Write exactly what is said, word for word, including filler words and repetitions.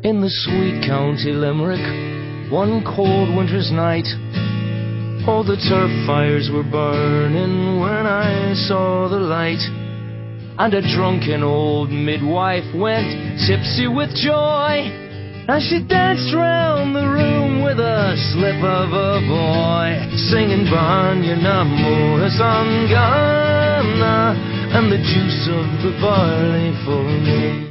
In the sweet county Limerick, one cold winter's night, all the turf fires were burning when I saw the light. And a drunken old midwife went tipsy with joy, as she danced round the room with a slip of a boy, singing Banya Mohasangana and the juice of the barley for me.